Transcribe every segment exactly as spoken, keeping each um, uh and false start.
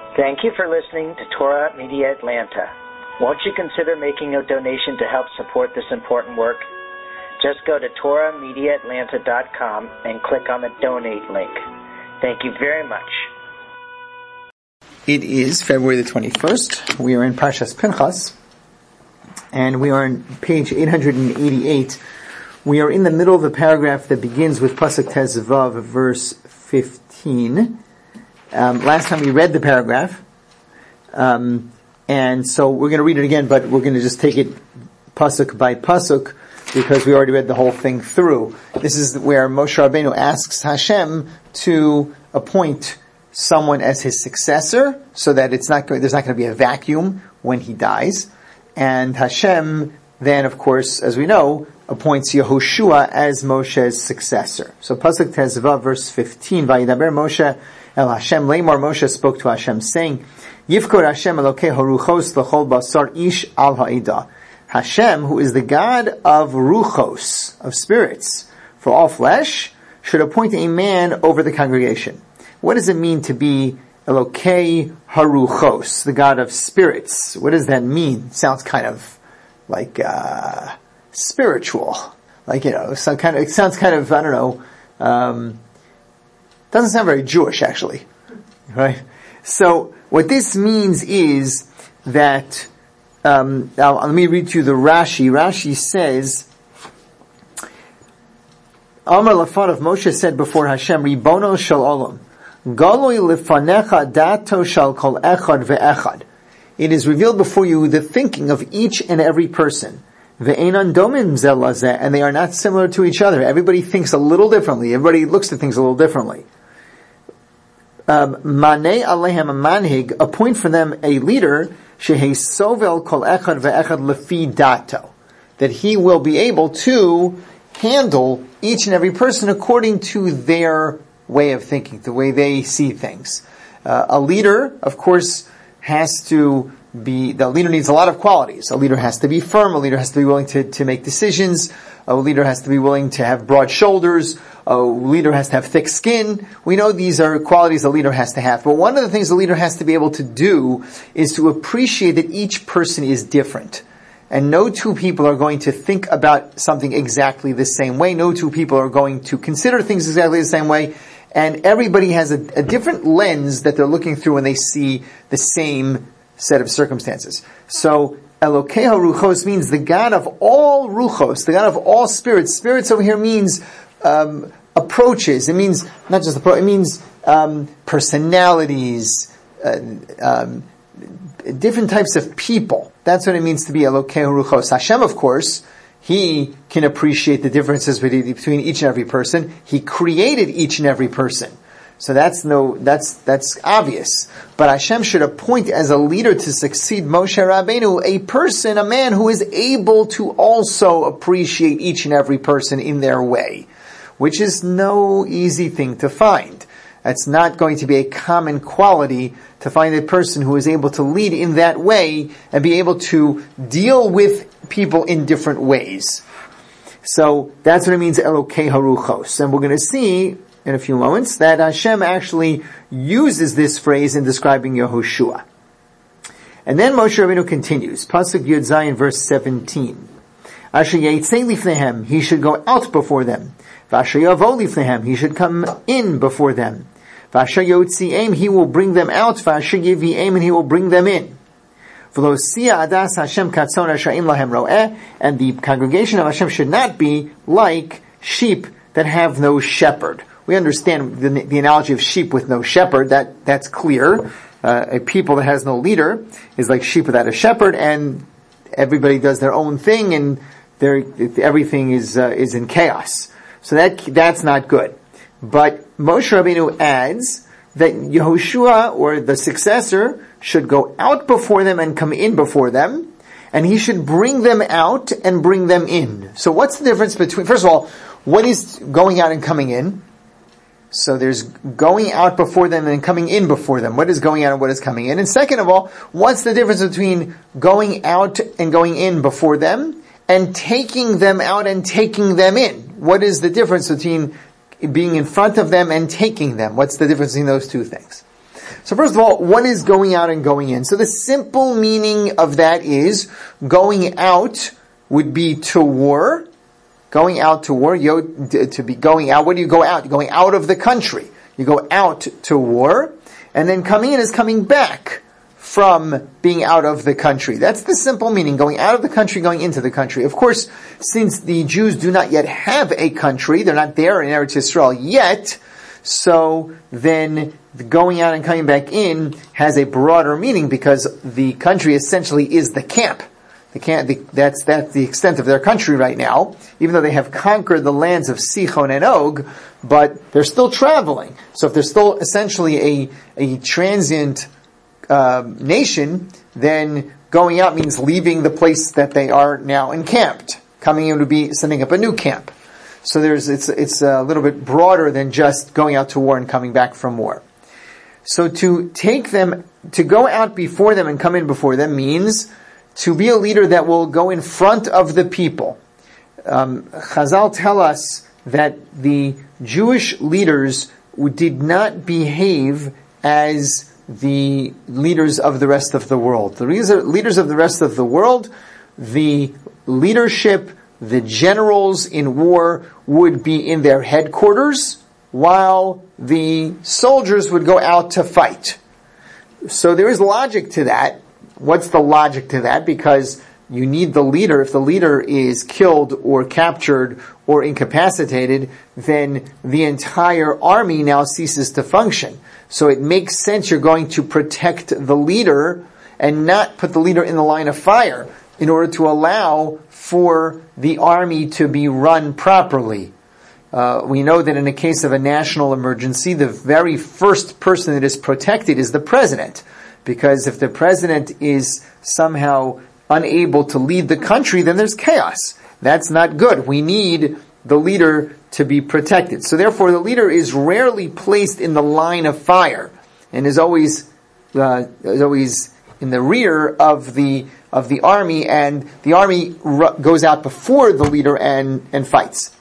Thank you for listening to Torah Media Atlanta. Won't you consider making a donation to help support this important work? Just go to torah media atlanta dot com and click on the donate link. Thank you very much. It is February the twenty-first. We are in Parshas Pinchas, and we are on page eight hundred eighty-eight. We are in the middle of the paragraph that begins with Pasuk Tezvav, verse fifteen. Um, last time we read the paragraph, um, and so we're going to read it again, but we're going to just take it pasuk by pasuk because we already read the whole thing through. This is where Moshe Rabbeinu asks Hashem to appoint someone as his successor, so that it's not going, there's not going to be a vacuum when he dies. And Hashem then, of course, as we know, appoints Yehoshua as Moshe's successor. So pasuk Tezvav, verse fifteen, Vayidaber Moshe El Hashem Leimor, Moshe spoke to Hashem, saying, Yivkor Hashem Elokei Haruchos L'chol Basar Ish Al Ha'ida. Hashem, who is the God of Ruchos, of spirits, for all flesh, should appoint a man over the congregation. What does it mean to be Elokei Haruchos, the God of spirits? What does that mean? Sounds kind of like, uh, spiritual. Like, you know, some kind of, it sounds kind of, I don't know, um, doesn't sound very Jewish, actually. Right? So, what this means is that, um, now let me read to you the Rashi. Rashi says, Amar Lafanav, Moshe said before Hashem, Ribono shel olam, Galoi lefanecha dato shal kol echad ve'echad. It is revealed before you the thinking of each and every person. Ve'enan domim zel lazeh, and they are not similar to each other. Everybody thinks a little differently. Everybody looks at things a little differently. Manei alehem manhig, appoint for them a leader, shehei sovel kol echad ve'echad lefi dato, that he will be able to handle each and every person according to their way of thinking, the way they see things. Uh, a leader, of course, has to be, the leader needs a lot of qualities. A leader has to be firm, a leader has to be willing to, to make decisions, a leader has to be willing to have broad shoulders, a leader has to have thick skin. We know these are qualities a leader has to have. But one of the things a leader has to be able to do is to appreciate that each person is different. And no two people are going to think about something exactly the same way. No two people are going to consider things exactly the same way. And everybody has a, a different lens that they're looking through when they see the same set of circumstances. So, Elokei HaRuchos means the God of all Ruchos, the God of all spirits. Spirits over here means um, approaches. It means not just approach. It means um, personalities, uh, um, different types of people. That's what it means to be Elokei HaRuchos. Hashem, of course, He can appreciate the differences between each and every person. He created each and every person. So that's no, that's, that's obvious. But Hashem should appoint as a leader to succeed Moshe Rabbeinu a person, a man who is able to also appreciate each and every person in their way, which is no easy thing to find. It's not going to be a common quality to find a person who is able to lead in that way and be able to deal with people in different ways. So that's what it means, Elokei Haruchos. And we're going to see in a few moments that Hashem actually uses this phrase in describing Yehoshua. And then Moshe Rabbeinu continues, Pasuk Yud Zayin, verse seventeen. Asher Yeitzei Lifnehem, he should go out before them. Vasher Yavo Lifnehem, he should come in before them. Vasher Yotzi'em, he will bring them out. Vasher Yivi'em, and he will bring them in. V'lo Sia Adas Hashem Katzon Rasha'im Lahem Ro'eh, and the congregation of Hashem should not be like sheep that have no shepherd. We understand the, the analogy of sheep with no shepherd. That that's clear. Uh, a people that has no leader is like sheep without a shepherd, and everybody does their own thing, and everything is uh, is in chaos. So that that's not good. But Moshe Rabbeinu adds that Yehoshua, or the successor, should go out before them and come in before them, and he should bring them out and bring them in. So what's the difference between, first of all, what is going out and coming in? So there's going out before them and coming in before them. What is going out and what is coming in? And second of all, what's the difference between going out and going in before them and taking them out and taking them in? What is the difference between being in front of them and taking them? What's the difference between those two things? So first of all, what is going out and going in? So the simple meaning of that is going out would be to war. Going out to war, you, to be going out. Where do you go out? You're going out of the country. You go out to war. And then coming in is coming back from being out of the country. That's the simple meaning, going out of the country, going into the country. Of course, since the Jews do not yet have a country, they're not there in Eretz Yisrael yet, so then the going out and coming back in has a broader meaning because the country essentially is the camp. The camp the, that's, that's the extent of their country right now, even though they have conquered the lands of Sichon and Og, but they're still traveling. So if they're still essentially a, a transient uh, nation, then going out means leaving the place that they are now encamped. Coming in would be setting up a new camp. So there's, it's, it's a little bit broader than just going out to war and coming back from war. So to take them, to go out before them and come in before them means to be a leader that will go in front of the people. Um, Chazal tell us that the Jewish leaders did not behave as the leaders of the rest of the world. The leaders of the rest of the world, the leadership, the generals in war would be in their headquarters, while the soldiers would go out to fight. So there is logic to that. What's the logic to that? Because you need the leader. If the leader is killed or captured or incapacitated, then the entire army now ceases to function. So it makes sense you're going to protect the leader and not put the leader in the line of fire in order to allow for the army to be run properly. Uh, we know that in a case of a national emergency, the very first person that is protected is the president. Because if the president is somehow unable to lead the country, then there's chaos. That's not good. We need the leader to be protected. So therefore, the leader is rarely placed in the line of fire and is always uh, is always in the rear of the of the army, and the army r- goes out before the leader and and fights.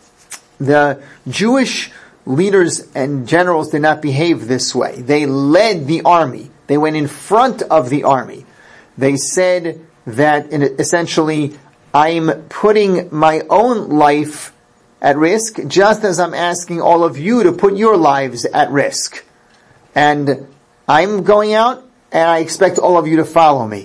The Jewish leaders and generals did not behave this way. They led the army. They went in front of the army. They said that in, essentially, I'm putting my own life at risk, just as I'm asking all of you to put your lives at risk. And I'm going out, and I expect all of you to follow me.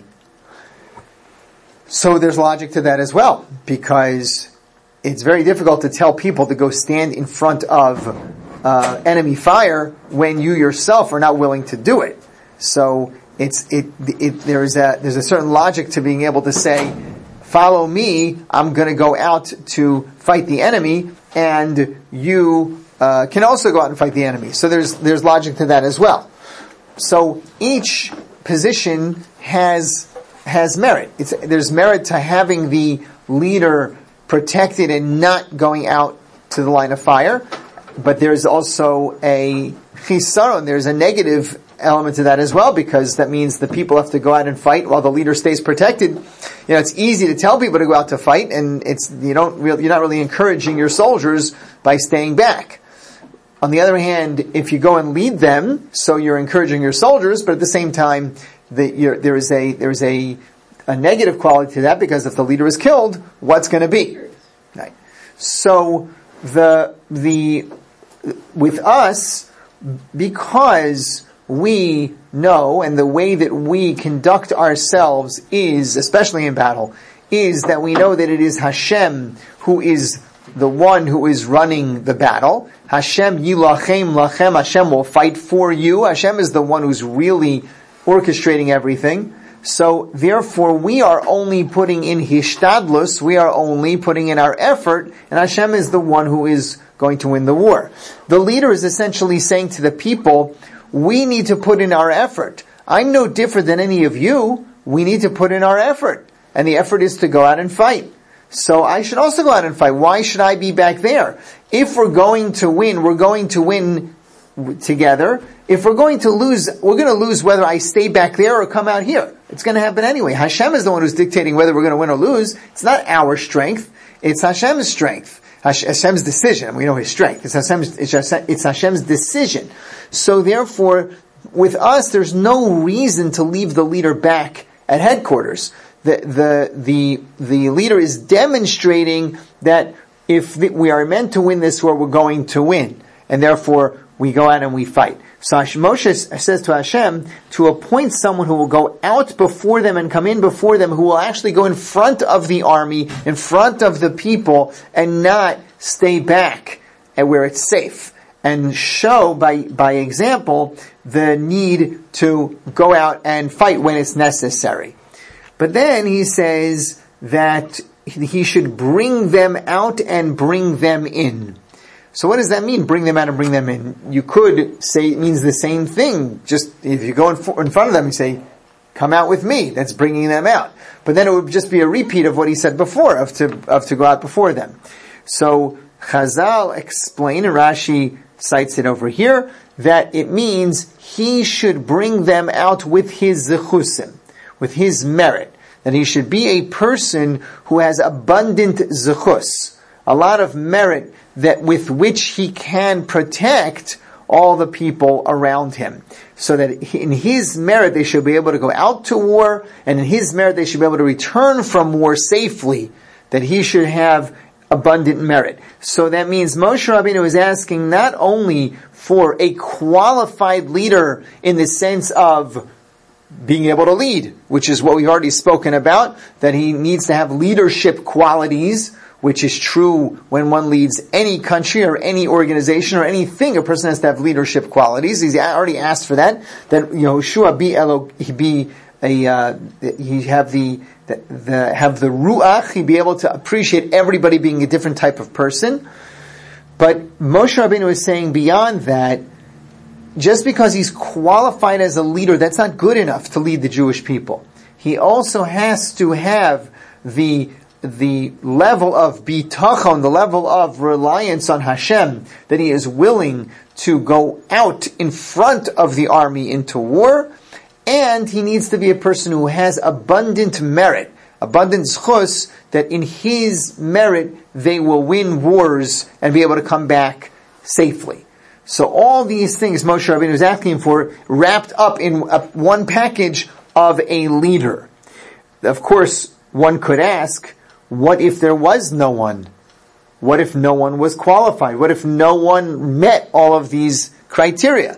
So there's logic to that as well, because it's very difficult to tell people to go stand in front of uh, enemy fire when you yourself are not willing to do it. So it's it, it there's a there's a certain logic to being able to say, follow me, I'm going to go out to fight the enemy, and you uh, can also go out and fight the enemy. So there's there's logic to that as well. So each position has has merit. It's, there's merit to having the leader protected and not going out to the line of fire, but there's also a chisaron, there's a negative element to that as well, because that means the people have to go out and fight while the leader stays protected. You know, it's easy to tell people to go out to fight, and it's you don't really, you're not really encouraging your soldiers by staying back. On the other hand, if you go and lead them, so you're encouraging your soldiers, but at the same time, the, you're, there is a there is a a negative quality to that, because if the leader is killed, what's going to be? Right. So the the with us, because we know, and the way that we conduct ourselves is, especially in battle, is that we know that it is Hashem who is the one who is running the battle. Hashem yilachem lachem, Hashem will fight for you. Hashem is the one who's really orchestrating everything. So therefore we are only putting in hishtadlus, we are only putting in our effort, and Hashem is the one who is going to win the war. The leader is essentially saying to the people, we need to put in our effort. I'm no different than any of you. We need to put in our effort. And the effort is to go out and fight. So I should also go out and fight. Why should I be back there? If we're going to win, we're going to win together. If we're going to lose, we're going to lose whether I stay back there or come out here. It's going to happen anyway. Hashem is the one who's dictating whether we're going to win or lose. It's not our strength. It's Hashem's strength. Hashem's decision. We know His strength. It's Hashem's, it's Hashem's decision. So therefore, with us, there's no reason to leave the leader back at headquarters. The, the, the, the leader is demonstrating that if the, we are meant to win this war, we're going to win. And therefore, we go out and we fight. So Moshe says to Hashem to appoint someone who will go out before them and come in before them, who will actually go in front of the army, in front of the people, and not stay back and where it's safe. And show by, by example the need to go out and fight when it's necessary. But then he says that he should bring them out and bring them in. So what does that mean, bring them out and bring them in? You could say it means the same thing. Just if you go in, for, in front of them and say, come out with me, that's bringing them out. But then it would just be a repeat of what he said before, of to, of to go out before them. So Chazal explain, and Rashi cites it over here, that it means he should bring them out with his zechusim, with his merit. That he should be a person who has abundant zechus, a lot of merit that with which he can protect all the people around him. So that in his merit they should be able to go out to war, and in his merit they should be able to return from war safely, that he should have abundant merit. So that means Moshe Rabbeinu is asking not only for a qualified leader in the sense of being able to lead, which is what we've already spoken about, that he needs to have leadership qualities, which is true when one leads any country or any organization or anything. A person has to have leadership qualities. He's already asked for that. That Yehoshua be Elo, he be a uh, he have the, the the have the ruach. He be able to appreciate everybody being a different type of person. But Moshe Rabbeinu is saying beyond that, just because he's qualified as a leader, that's not good enough to lead the Jewish people. He also has to have the the level of bitachon, the level of reliance on Hashem, that he is willing to go out in front of the army into war, and he needs to be a person who has abundant merit, abundant zchus, that in his merit they will win wars and be able to come back safely. So all these things Moshe Rabbeinu is asking for, wrapped up in a, one package of a leader. Of course, one could ask, what if there was no one? What if no one was qualified? What if no one met all of these criteria?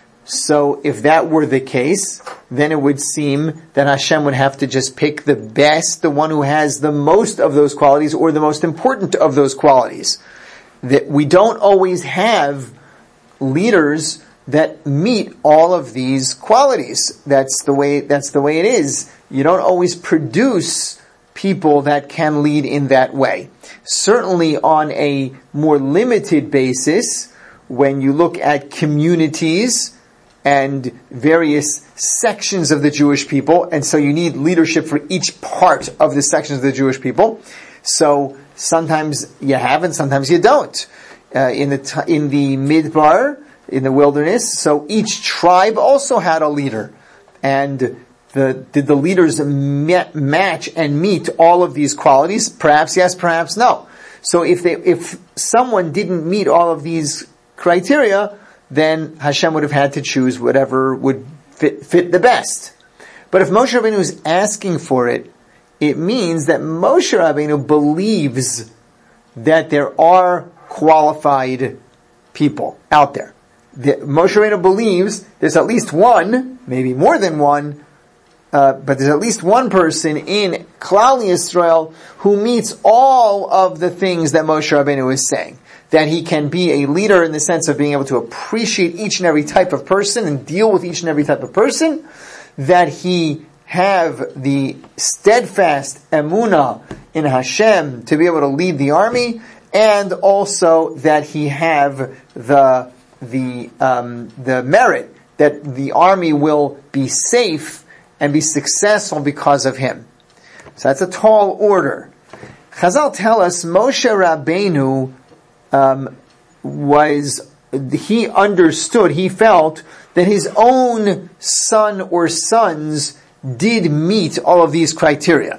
So if that were the case, then it would seem that Hashem would have to just pick the best, the one who has the most of those qualities, or the most important of those qualities. That we don't always have leaders that meet all of these qualities. That's the way, that's the way it is. You don't always produce people that can lead in that way. Certainly on a more limited basis, when you look at communities and various sections of the Jewish people, and so you need leadership for each part of the sections of the Jewish people. So sometimes you have and sometimes you don't. Uh, in the t- in the Midbar, in the wilderness, so each tribe also had a leader, and the did the leaders met, match and meet all of these qualities? Perhaps yes, perhaps no. So if they if someone didn't meet all of these criteria, then Hashem would have had to choose whatever would fit fit the best. But if Moshe Rabbeinu is asking for it, it means that Moshe Rabbeinu believes that there are qualified people out there. The, Moshe Rabbeinu believes there's at least one, maybe more than one, uh, but there's at least one person in Klal Yisrael who meets all of the things that Moshe Rabbeinu is saying. That he can be a leader in the sense of being able to appreciate each and every type of person and deal with each and every type of person. That he have the steadfast emunah in Hashem to be able to lead the army, and also that he have the the um, the merit that the army will be safe and be successful because of him. So that's a tall order. Chazal tell us Moshe Rabbeinu um, was he understood, he felt that his own son or sons did meet all of these criteria.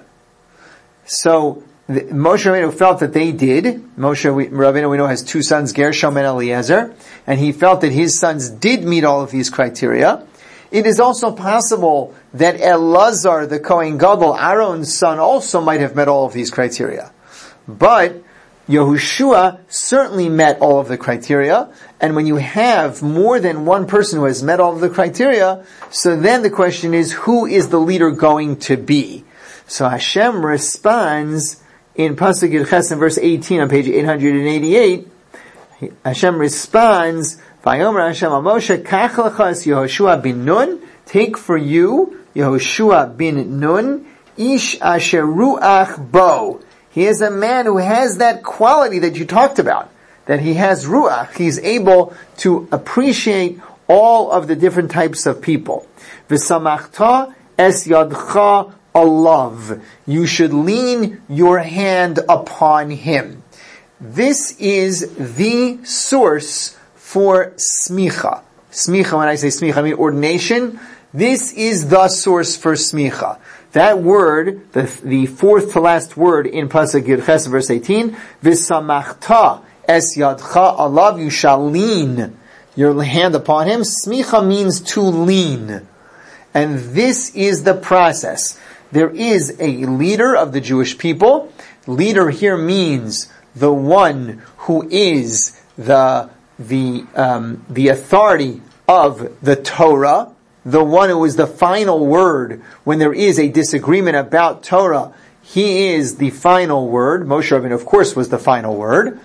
So the, Moshe Rabbeinu felt that they did. Moshe Rabbeinu, we know, has two sons, Gershom and Eliezer, and he felt that his sons did meet all of these criteria. It is also possible that Elazar, the Kohen Gadol, Aaron's son, also might have met all of these criteria. But Yehoshua certainly met all of the criteria, and when you have more than one person who has met all of the criteria, so then the question is, who is the leader going to be? So Hashem responds in Pasuk Yud Ches in verse eighteen on page eight hundred eighty-eight. Hashem responds, Vayomer Hashem al Moshe, Kach lecha es Yehoshua bin Nun, take for you Yehoshua bin Nun, Ish asher ruach bo. He is a man who has that quality that you talked about, that he has ruach. He's able to appreciate all of the different types of people. V'samachta es yadcha alav. You should lean your hand upon him. This is the source for smicha. Smicha, when I say smicha, I mean ordination. This is the source for smicha. That word, the, the fourth to last word in Pasuk Yud Ches, verse eighteen, V'samachta es yadcha alav, you shall lean your hand upon him. Smicha means to lean. And this is the process. There is a leader of the Jewish people. Leader here means the one who is the, the, um, the authority of the Torah, the one who is the final word when there is a disagreement about Torah. He is the final word. Moshe Rabbeinu, of course, was the final word.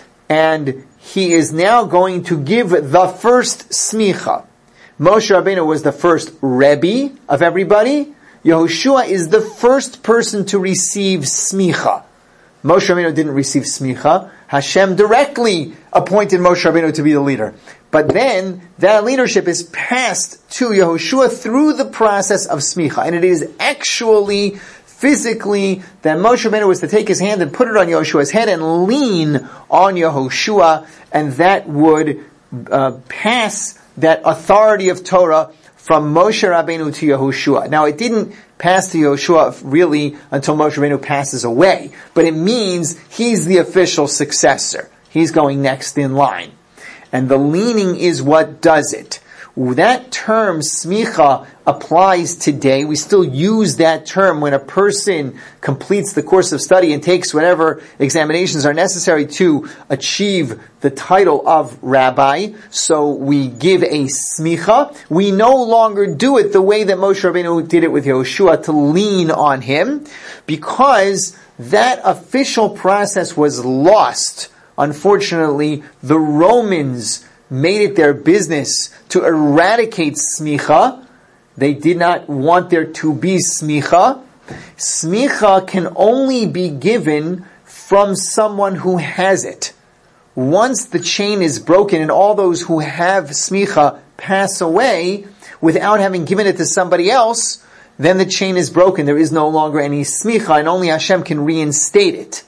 And he is now going to give the first smicha. Moshe Rabbeinu was the first Rebbe of everybody. Yehoshua is the first person to receive smicha. Moshe Rabbeinu didn't receive smicha. Hashem directly appointed Moshe Rabbeinu to be the leader. But then, that leadership is passed to Yehoshua through the process of smicha. And it is actually, physically, that Moshe Rabbeinu was to take his hand and put it on Yehoshua's head and lean on Yehoshua, and that would uh, pass that authority of Torah from Moshe Rabbeinu to Yehoshua. Now, it didn't pass to Yehoshua really until Moshe Rabbeinu passes away, but it means he's the official successor. He's going next in line. And the leaning is what does it. That term, smicha, applies today. We still use that term when a person completes the course of study and takes whatever examinations are necessary to achieve the title of rabbi. So we give a smicha. We no longer do it the way that Moshe Rabbeinu did it with Yehoshua, to lean on him, because that official process was lost. Unfortunately, the Romans made it their business to eradicate smicha. They did not want there to be smicha. Smicha can only be given from someone who has it. Once the chain is broken and all those who have smicha pass away without having given it to somebody else, then the chain is broken. There is no longer any smicha, and only Hashem can reinstate it.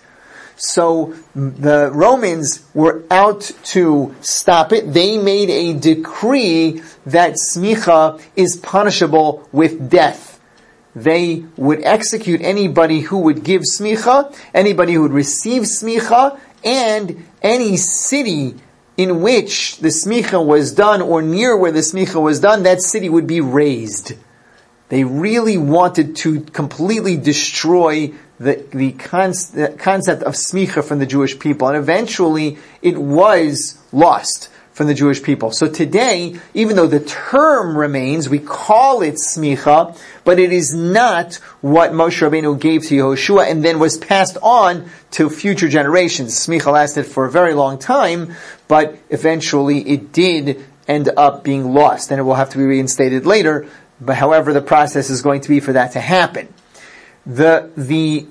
So the Romans were out to stop it. They made a decree that smicha is punishable with death. They would execute anybody who would give smicha, anybody who would receive smicha, and any city in which the smicha was done, or near where the smicha was done, that city would be razed. They really wanted to completely destroy the, the, con- the concept of smicha from the Jewish people. And eventually, it was lost from the Jewish people. So today, even though the term remains, we call it smicha, but it is not what Moshe Rabbeinu gave to Yehoshua and then was passed on to future generations. Smicha lasted for a very long time, but eventually it did end up being lost, and it will have to be reinstated later. But however, the process is going to be for that to happen. The the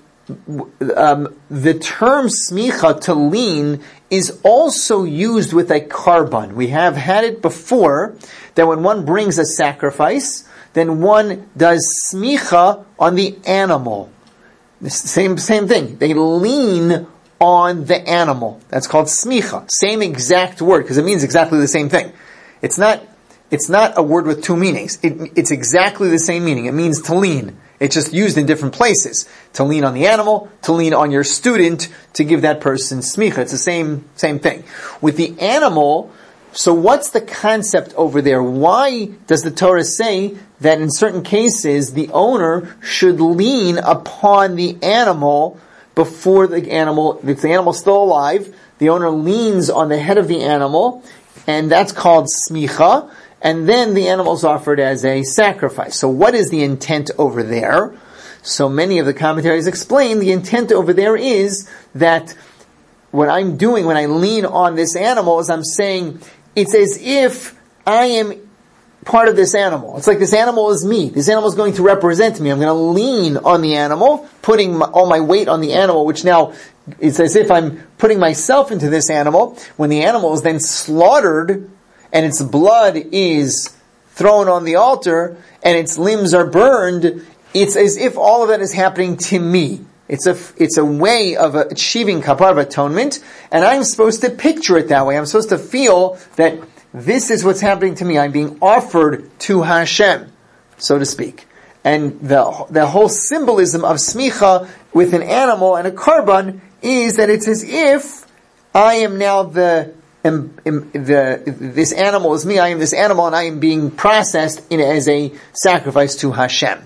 um, the term smicha, to lean, is also used with a korban. We have had it before that when one brings a sacrifice, then one does smicha on the animal. The same same thing. They lean on the animal. That's called smicha. Same exact word, because it means exactly the same thing. It's not. It's not a word with two meanings. It, it's exactly the same meaning. It means to lean. It's just used in different places. To lean on the animal, to lean on your student, to give that person smicha. It's the same, same thing. With the animal, So what's the concept over there? Why does the Torah say that in certain cases the owner should lean upon the animal before the animal, if the animal's still alive, the owner leans on the head of the animal, and that's called smicha, and then the animal is offered as a sacrifice. So what is the intent over there? So many of the commentaries explain the intent over there is that what I'm doing when I lean on this animal is I'm saying, it's as if I am part of this animal. It's like this animal is me. This animal is going to represent me. I'm going to lean on the animal, putting my, all my weight on the animal, which now it's as if I'm putting myself into this animal. When the animal is then slaughtered and its blood is thrown on the altar and its limbs are burned, it's as if all of that is happening to me. It's a, it's a way of achieving kapar of atonement, and I'm supposed to picture it that way. I'm supposed to feel that this is what's happening to me. I'm being offered to Hashem, so to speak. And the, the whole symbolism of smicha with an animal and a karban is that it's as if I am now the, am, am, the, this animal is me, I am this animal, and I am being processed in as a sacrifice to Hashem.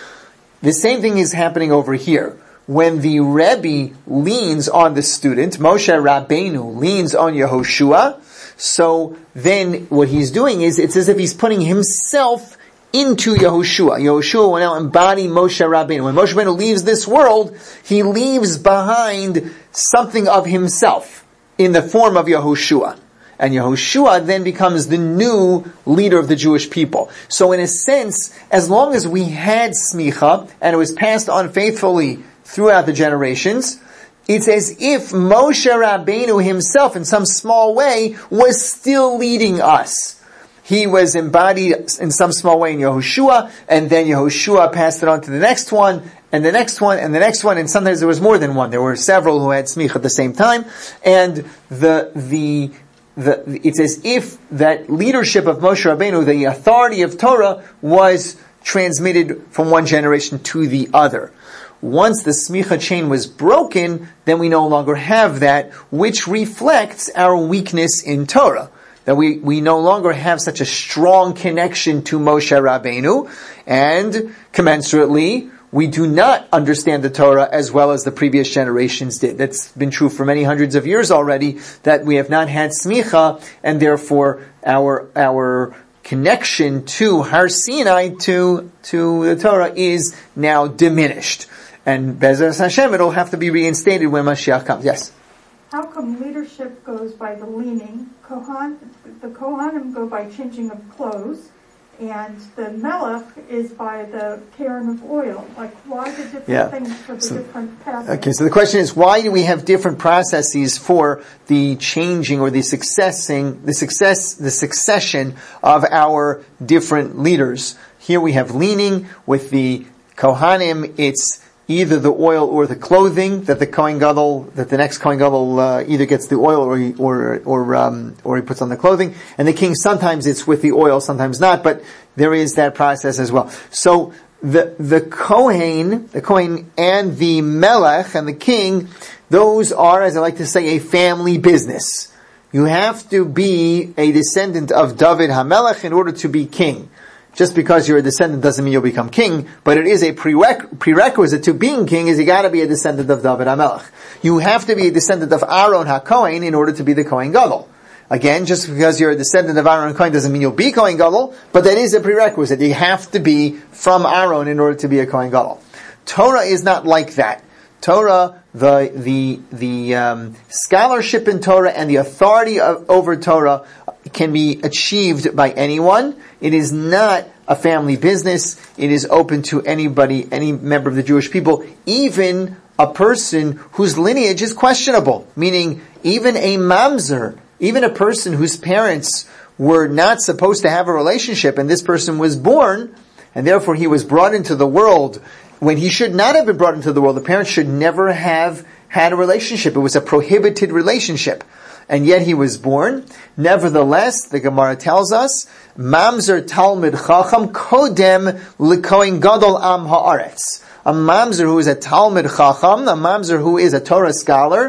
The same thing is happening over here. When the Rebbe leans on the student, Moshe Rabbeinu leans on Yehoshua, so then what he's doing is, it's as if he's putting himself into Yehoshua. Yehoshua will now embody Moshe Rabbeinu. When Moshe Rabbeinu leaves this world, he leaves behind something of himself in the form of Yehoshua. And Yehoshua then becomes the new leader of the Jewish people. So in a sense, as long as we had smicha, and it was passed on faithfully throughout the generations, it's as if Moshe Rabbeinu himself, in some small way, was still leading us. He was embodied in some small way in Yehoshua, and then Yehoshua passed it on to the next one, and the next one, and the next one, and sometimes there was more than one. There were several who had smicha at the same time, and the, the, the, it's as if that leadership of Moshe Rabbeinu, the authority of Torah, was transmitted from one generation to the other. Once the smicha chain was broken, then we no longer have that, which reflects our weakness in Torah. That we, we no longer have such a strong connection to Moshe Rabbeinu, and commensurately, we do not understand the Torah as well as the previous generations did. That's been true for many hundreds of years already, that we have not had smicha, and therefore our, our connection to Har Sinai, to, to the Torah, is now diminished. And Be'ezras Hashem, it'll have to be reinstated when Mashiach comes. Yes? How come leadership goes by the leaning? Kohan, the Kohanim go by changing of clothes, and the Melech is by the caring of oil. Like, why the different yeah. things for the so, different pathways? Okay, so the question is, why do we have different processes for the changing or the successing, the success, the succession of our different leaders? Here we have leaning. With the Kohanim, it's either the oil or the clothing that the Kohen Gadol, that the next Kohen Gadol uh, either gets the oil or he, or or um, or he puts on the clothing. And the king, sometimes it's with the oil, sometimes not, but there is that process as well. So the the Kohen, the Kohen and the Melech and the king, those are, as I like to say, a family business. You have to be a descendant of David HaMelech in order to be king. Just because you're a descendant doesn't mean you'll become king, but it is a prereq- prerequisite to being king is you gotta be a descendant of David HaMelech. You have to be a descendant of Aaron HaKohen in order to be the Kohen Gadol. Again, just because you're a descendant of Aaron HaKohen doesn't mean you'll be Kohen Gadol, but that is a prerequisite. You have to be from Aaron in order to be a Kohen Gadol. Torah is not like that. Torah, the the the um, scholarship in Torah and the authority of, over Torah can be achieved by anyone. It is not a family business. It is open to anybody, any member of the Jewish people, even a person whose lineage is questionable. Meaning, even a mamzer, even a person whose parents were not supposed to have a relationship, and this person was born, and therefore he was brought into the world when he should not have been brought into the world. The parents should never have had a relationship. It was a prohibited relationship. And yet he was born. Nevertheless, the Gemara tells us, Mamzer Talmid Chacham Kodem L'Kohen Gadol Am Haaretz. A Mamzer who is a Talmid Chacham, a Mamzer who is a Torah scholar,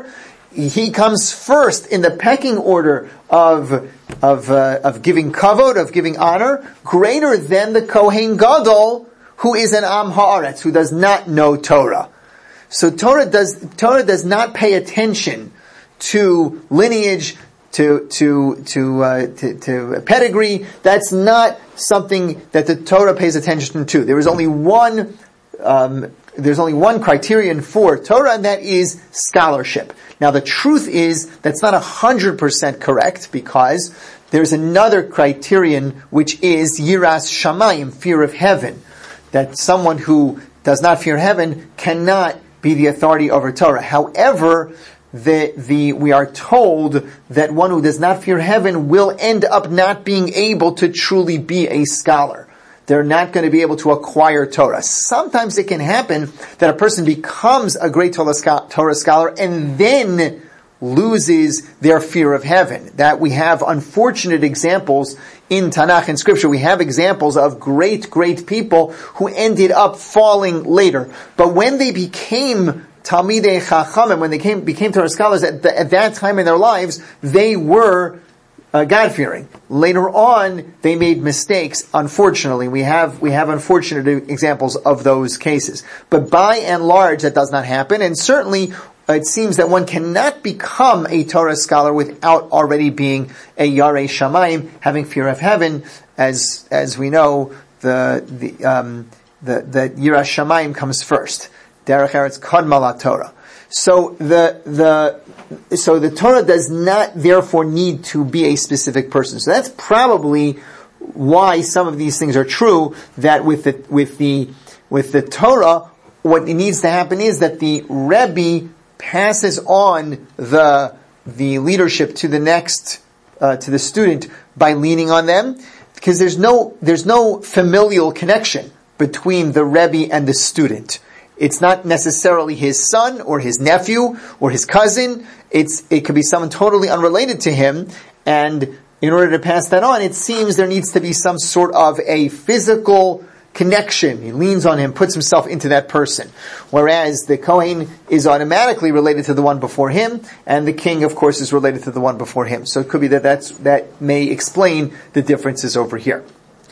he comes first in the pecking order of of uh, of giving kavod, of giving honor, greater than the Kohen Gadol, who is an Am Haaretz, who does not know Torah. So Torah does Torah does not pay attention to lineage, to to to, uh, to to pedigree. That's not something that the Torah pays attention to. There is only one um, there's only one criterion for Torah, and that is scholarship. Now, the truth is that's not a hundred percent correct, because there's another criterion, which is yiras shamayim, fear of heaven. That someone who does not fear heaven cannot be the authority over Torah. However, the, the, we are told that one who does not fear heaven will end up not being able to truly be a scholar. They're not going to be able to acquire Torah. Sometimes it can happen that a person becomes a great Torah scholar and then loses their fear of heaven. That we have unfortunate examples in Tanakh and Scripture. We have examples of great, great people who ended up falling later. But when they became Talmidei Chachamim, when they came, became Torah scholars, at, the, at that time in their lives, they were Uh, God-fearing. Later on, they made mistakes. Unfortunately, we have we have unfortunate examples of those cases. But by and large, that does not happen. And certainly, uh, it seems that one cannot become a Torah scholar without already being a Yarei Shamayim, having fear of heaven. As as we know, the the um, the, the Yiras Shamayim comes first. Derech Eretz Kadma LaTorah. So the the so the Torah does not therefore need to be a specific person. So that's probably why some of these things are true. That with the with the with the Torah, what needs to happen is that the Rebbe passes on the the leadership to the next uh, to the student by leaning on them, because there's no there's no familial connection between the Rebbe and the student. It's not necessarily his son or his nephew or his cousin. It's, it could be someone totally unrelated to him. And in order to pass that on, it seems there needs to be some sort of a physical connection. He leans on him, puts himself into that person. Whereas the Kohen is automatically related to the one before him, and the king, of course, is related to the one before him. So it could be that that's, that may explain the differences over here.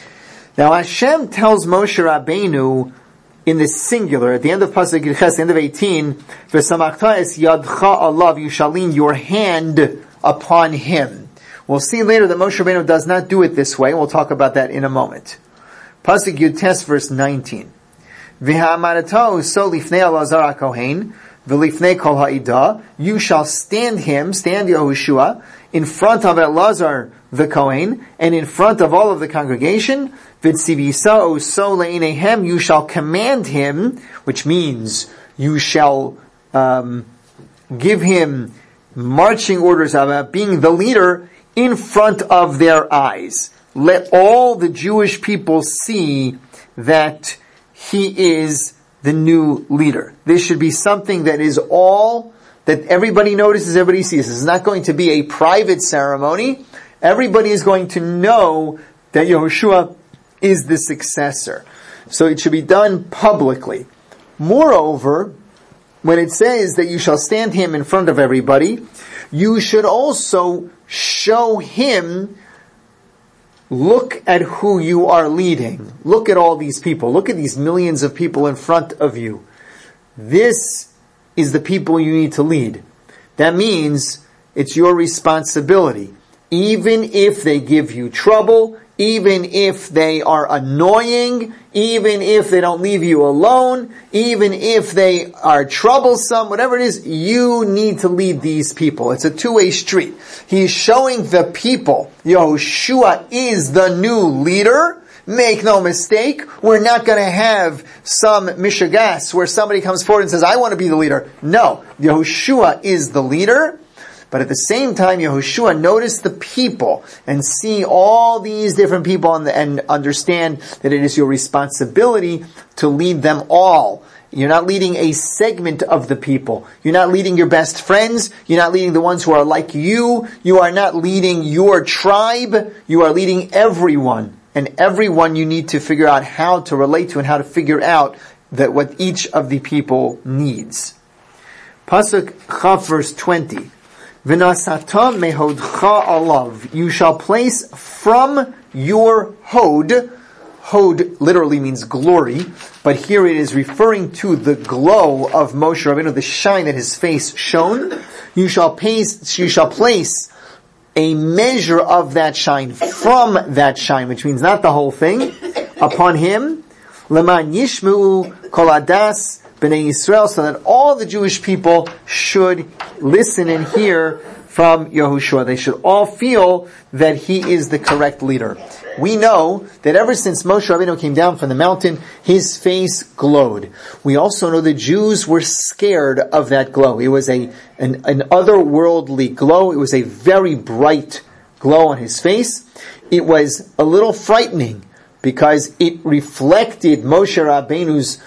Now Hashem tells Moshe Rabbeinu, in the singular, at the end of Pasuk Ches, the end of eighteen, V'samachta es yadcha alav, you shall lean your hand upon him. We'll see later that Moshe Rabbeinu does not do it this way. We'll talk about that in a moment. Pasuk Yud Tes, verse nineteen. V'ha'amaratahu so lifnei Elazar HaKohen, v'lifnei kol ha'ida, you shall stand him, stand Yehoshua, in front of Elazar the Kohen, and in front of all of the congregation, V'tzivisa so le'inehem, you shall command him, which means you shall um, give him marching orders about being the leader in front of their eyes. Let all the Jewish people see that he is the new leader. This should be something that is all, that everybody notices, everybody sees. This is not going to be a private ceremony. Everybody is going to know that Yehoshua is the successor. So it should be done publicly. Moreover, when it says that you shall stand him in front of everybody, you should also show him, look at who you are leading. Look at all these people. Look at these millions of people in front of you. This is the people you need to lead. That means it's your responsibility. Even if they give you trouble, even if they are annoying, even if they don't leave you alone, even if they are troublesome, whatever it is, you need to lead these people. It's a two-way street. He's showing the people, Yehoshua is the new leader. Make no mistake, we're not going to have some mishagas where somebody comes forward and says, I want to be the leader. No, Yehoshua is the leader. But at the same time, Yehoshua, notice the people and see all these different people and, and understand that it is your responsibility to lead them all. You're not leading a segment of the people. You're not leading your best friends. You're not leading the ones who are like you. You are not leading your tribe. You are leading everyone. And everyone you need to figure out how to relate to and how to figure out that what each of the people needs. Pasuk Chav verse twenty. V'nasata mehodcha alav. You shall place from your hod. Hod literally means glory, but here it is referring to the glow of Moshe Rabbeinu, the shine that his face shone. You shall place, you shall place a measure of that shine from that shine, which means not the whole thing, upon him. Leman yishmu kol adas b'nei Yisrael, so that all the Jewish people should listen and hear from Yehoshua. They should all feel that he is the correct leader. We know that ever since Moshe Rabbeinu came down from the mountain, his face glowed. We also know the Jews were scared of that glow. It was a an, an otherworldly glow. It was a very bright glow on his face. It was a little frightening because it reflected Moshe Rabbeinu's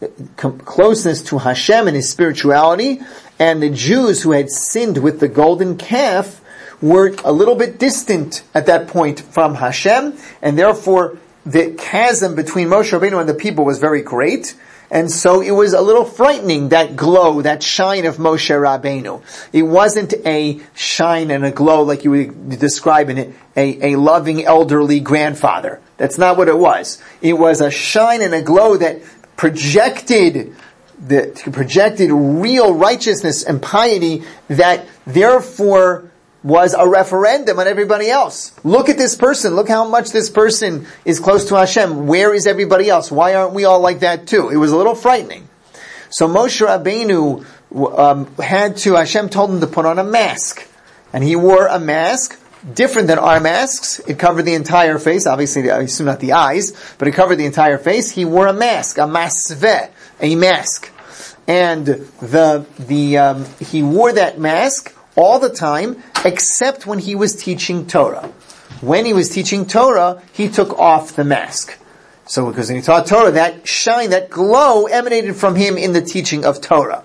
closeness to Hashem and his spirituality, and the Jews who had sinned with the golden calf were a little bit distant at that point from Hashem, and therefore the chasm between Moshe Rabbeinu and the people was very great, and so it was a little frightening, that glow, that shine of Moshe Rabbeinu. It wasn't a shine and a glow like you would describe in it, a, a loving elderly grandfather. That's not what it was. It was a shine and a glow that projected the projected real righteousness and piety that therefore was a referendum on everybody else. Look at this person. Look how much this person is close to Hashem. Where is everybody else? Why aren't we all like that too? It was a little frightening. So Moshe Rabbeinu um, had to, Hashem told him to put on a mask. And he wore a mask different than our masks. It covered the entire face. Obviously, I assume not the eyes, but it covered the entire face. He wore a mask, a masveh, a mask. And the, the, um, he wore that mask all the time, except when he was teaching Torah. When he was teaching Torah, he took off the mask. So, because when he taught Torah, that shine, that glow emanated from him in the teaching of Torah.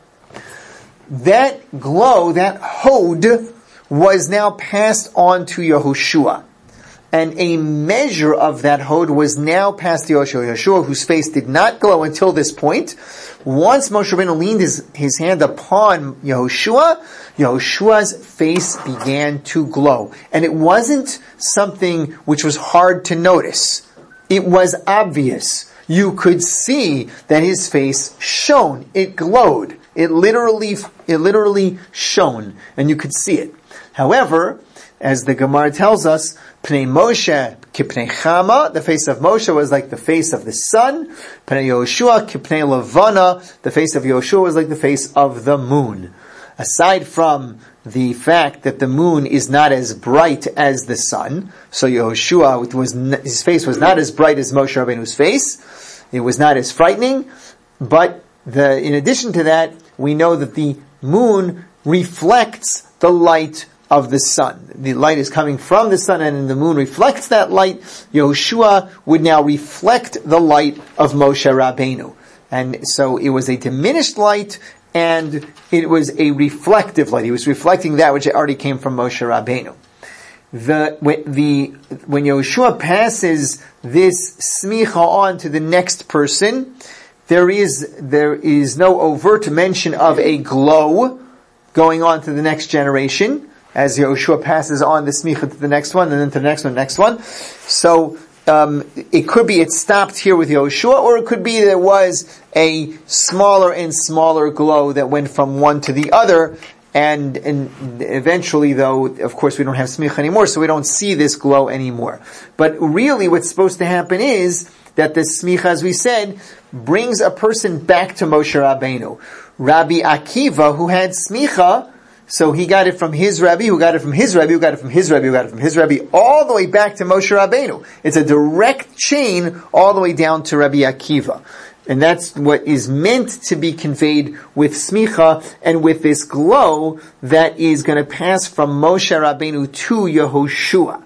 That glow, that hod, was now passed on to Yehoshua. And a measure of that hod was now passed to Yehoshua. Yehoshua, whose face did not glow until this point. Once Moshe Rabbeinu leaned his, his hand upon Yehoshua, Yehoshua's face began to glow. And it wasn't something which was hard to notice. It was obvious. You could see that his face shone. It glowed. It literally, it literally shone. And you could see it. However, as the Gemara tells us, Pnei Moshe kipnei Chama, the face of Moshe was like the face of the sun. Pnei Yehoshua kipnei Levana, the face of Yehoshua was like the face of the moon. Aside from the fact that the moon is not as bright as the sun, so Yehoshua, was, his face was not as bright as Moshe Rabbeinu's face. It was not as frightening, but the, in addition to that, we know that the moon reflects the light of the sun. The light is coming from the sun, and the moon reflects that light. Yehoshua would now reflect the light of Moshe Rabbeinu. And so it was a diminished light, and it was a reflective light. He was reflecting that which already came from Moshe Rabbeinu. The, when, the, when Yehoshua passes this smicha on to the next person, there is, there is no overt mention of a glow going on to the next generation, as Yehoshua passes on the smicha to the next one, and then to the next one, next one. So, um, it could be it stopped here with Yehoshua, or it could be there was a smaller and smaller glow that went from one to the other, and, and eventually though, of course we don't have smicha anymore, so we don't see this glow anymore. But really what's supposed to happen is that the smicha, as we said, brings a person back to Moshe Rabbeinu. Rabbi Akiva, who had smicha, so he got it from his Rabbi, who got it from his Rabbi, who got it from his Rabbi, who got it from his Rabbi, all the way back to Moshe Rabbeinu. It's a direct chain all the way down to Rabbi Akiva. And that's what is meant to be conveyed with smicha and with this glow that is going to pass from Moshe Rabbeinu to Yehoshua.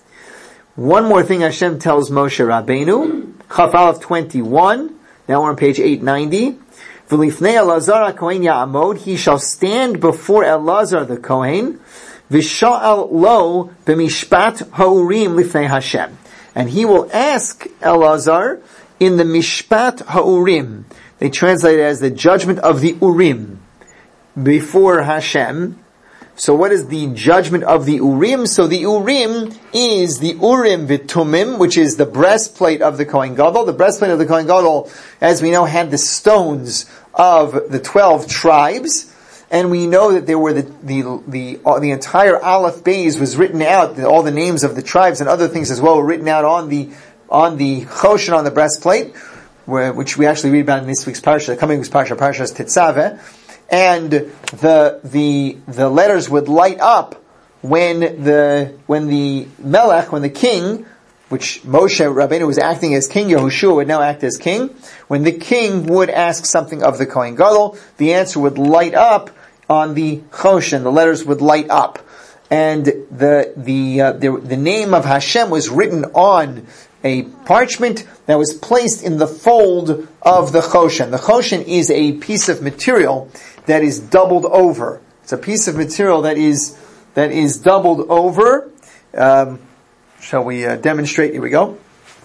One more thing Hashem tells Moshe Rabbeinu, Chaf Aleph twenty-one, now we're on page eight ninety. V'lifnei Elazar HaKohen Ya'amod, he shall stand before Elazar the Kohen, v'sha'al lo b'mishpat ha'urim lifnei Hashem. And he will ask Elazar in the mishpat ha'urim. They translate it as the judgment of the Urim. before Hashem. So what is the judgment of the Urim? So the Urim is the Urim V'Tumim, which is the breastplate of the Kohen Gadol. The breastplate of the Kohen Gadol, as we know, had the stones of the twelve tribes. And we know that there were the, the, the, uh, the entire Aleph Beis was written out, all the names of the tribes and other things as well were written out on the, on the Choshen, on the breastplate, where, which we actually read about in this week's Parsha, the coming week's Parsha, Parshas Tetzaveh. And the, the, the letters would light up when the, when the Melech, when the king, which Moshe Rabbeinu was acting as king, Yehoshua would now act as king. When the king would ask something of the Kohen Gadol, the answer would light up on the Choshen. The letters would light up, and the the uh, the, the name of Hashem was written on a parchment that was placed in the fold of the Choshen. The Choshen is a piece of material that is doubled over. It's a piece of material that is that is doubled over. Um, Shall we uh, demonstrate? Here we go.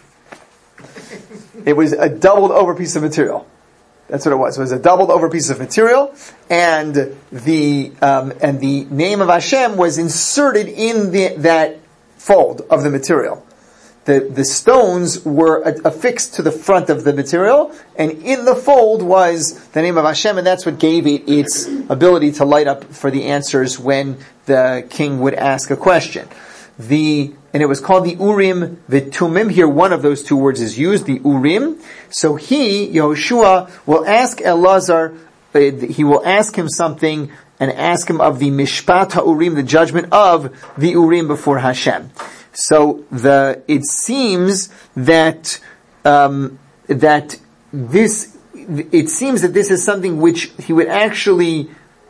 It was a doubled over piece of material. That's what it was. It was a doubled over piece of material, and the um, and the name of Hashem was inserted in the, that fold of the material. The the stones were affixed to the front of the material, and in the fold was the name of Hashem, and that's what gave it its ability to light up for the answers when the king would ask a question. The and it was called the Urim V'Tumim. Here, one of those two words is used, the Urim. So he, Yehoshua, will ask Elazar, uh, he will ask him something and ask him of the Mishpat HaUrim, the judgment of the Urim before Hashem. So the it seems that um, that this it seems that this is something which he would actually.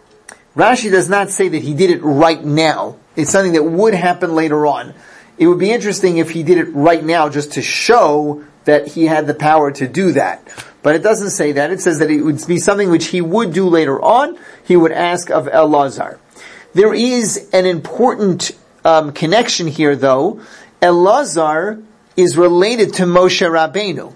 Rashi does not say that he did it right now. It's something that would happen later on. It would be interesting if he did it right now just to show that he had the power to do that. But it doesn't say that. It says that it would be something which he would do later on. He would ask of Elazar. There is an important um, connection here, though. Elazar is related to Moshe Rabbeinu.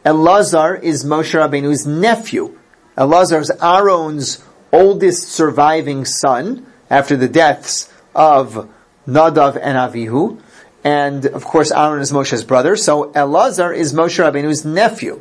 Elazar is Moshe Rabbeinu's nephew. Elazar is Aaron's oldest surviving son after the deaths of Nadav and Avihu. And of course Aaron is Moshe's brother. So Elazar is Moshe Rabbeinu's nephew.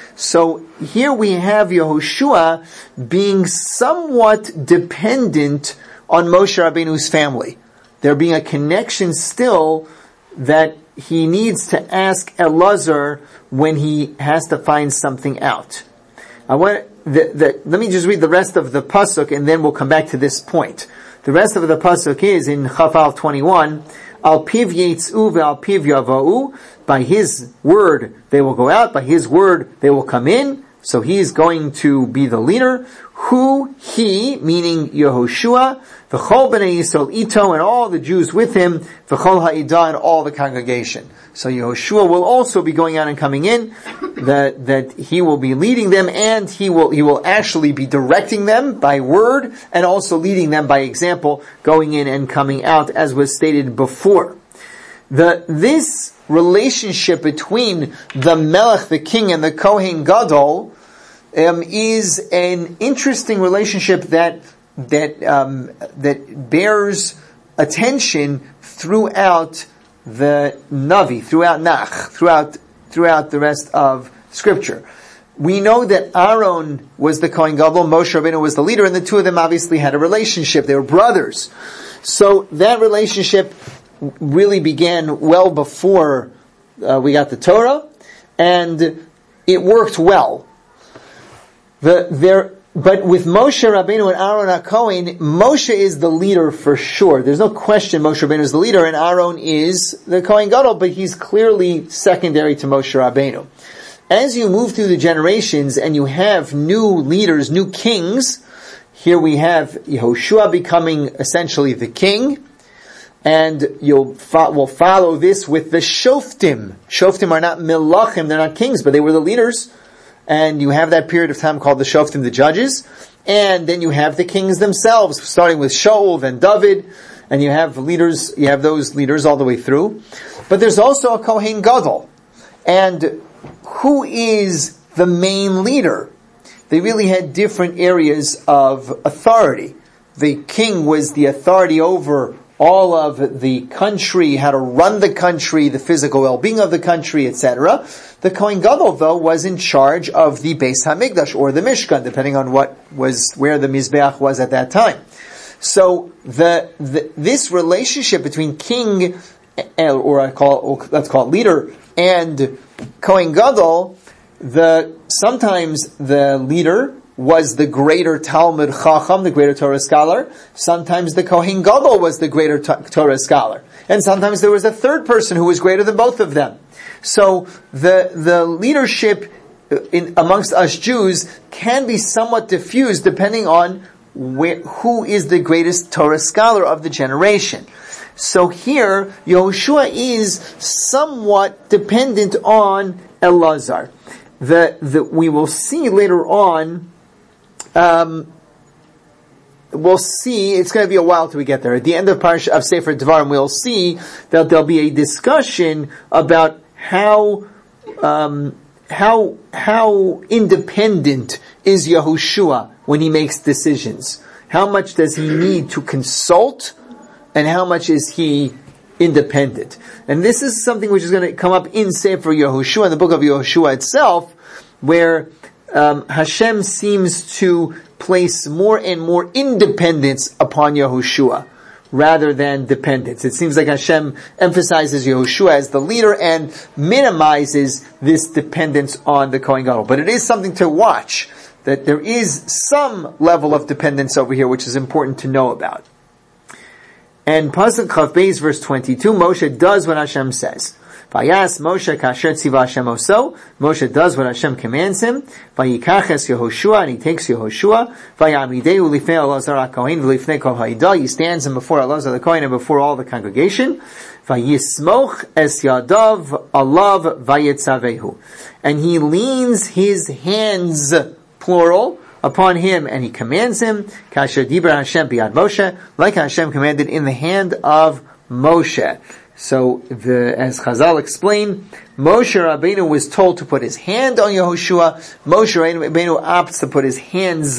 So here we have Yehoshua being somewhat dependent on Moshe Rabbeinu's family. There being a connection still that he needs to ask Elazar when he has to find something out. I want the, the, let me just read the rest of the pasuk and then we'll come back to this point. The rest of the pasuk is in Chafal twenty-one, Al piv yitz'u ve'al piv yava'u, by his word they will go out, by his word they will come in. So he is going to be the leader. Who, he, meaning Yehoshua, v'chol b'nei Yisrael ito, and all the Jews with him, v'chol ha'idah, and all the congregation. So Yehoshua will also be going out and coming in, that, that he will be leading them, and he will, he will actually be directing them by word, and also leading them by example, going in and coming out, as was stated before. The, this relationship between the Melech, the king, and the Kohen Gadol, um, is an interesting relationship that, that, um, that bears attention throughout the Navi, throughout Nach, throughout, throughout the rest of Scripture. We know that Aaron was the Kohen Gadol, Moshe Rabbeinu was the leader, and the two of them obviously had a relationship. They were brothers. So that relationship really began well before uh, we got the Torah, and it worked well. The, there, but with Moshe Rabbeinu and Aaron HaKohen, Moshe is the leader for sure. There's no question Moshe Rabbeinu is the leader, and Aaron is the Kohen Gadol, but he's clearly secondary to Moshe Rabbeinu. As you move through the generations and you have new leaders, new kings, here we have Yehoshua becoming essentially the king, and you'll fo- will follow this with the Shoftim. Shoftim are not Melachim, they're not kings, but they were the leaders. And you have that period of time called the Shoftim, the judges. And then you have the kings themselves, starting with Shaul, then David. And you have leaders, you have those leaders all the way through. But there's also a Kohen Gadol. And who is the main leader? they really had different areas of authority. The king was the authority over all of the country, how to run the country, the physical well-being of the country, et cetera. The Kohen Gadol, though, was in charge of the Beis Hamikdash, or the Mishkan, depending on what was, where the Mizbeach was at that time. So, the, the this relationship between king, or I call, or let's call it leader, and Kohen Gadol, the, sometimes the leader was the greater Talmud Chacham, the greater Torah scholar. Sometimes the Kohen Gadol was the greater t- Torah scholar. And sometimes there was a third person who was greater than both of them. So the the leadership in, amongst us Jews can be somewhat diffused depending on where, who is the greatest Torah scholar of the generation. So here, Yehoshua is somewhat dependent on Elazar. The, the, we will see later on, Um, we'll see, it's going to be a while till we get there. At the end of Parsha of Sefer Devarim, we'll see that there'll be a discussion about how, um, how, how independent is Yehoshua when he makes decisions. How much does he need to consult, and how much is he independent? And this is something which is going to come up in Sefer Yehoshua, in the book of Yehoshua itself, where Um, Hashem seems to place more and more independence upon Yehoshua rather than dependence. It seems like Hashem emphasizes Yehoshua as the leader and minimizes this dependence on the Kohen Gadol. But it is something to watch, that there is some level of dependence over here which is important to know about. And Pasuk Chav Beis verse twenty-two, Moshe does what Hashem says. Vayas Moshe kasher tziva Hashem oso. Moshe does what Hashem commands him. Vayikaches Yehoshua, and he takes Yehoshua. Vayamideu lifnei Elazar HaKohen v'lifnei kol ha'ida. He stands him before Elazar the Kohen and before all the congregation. Vayismoch es yadav alav vayetzavehu. And he leans his hands, plural, upon him, and he commands him. Kasher dibra Hashem biyad Moshe, like Hashem commanded in the hand of Moshe. So, the, as Chazal explained, Moshe Rabbeinu was told to put his hand on Yehoshua. Moshe Rabbeinu opts to put his hands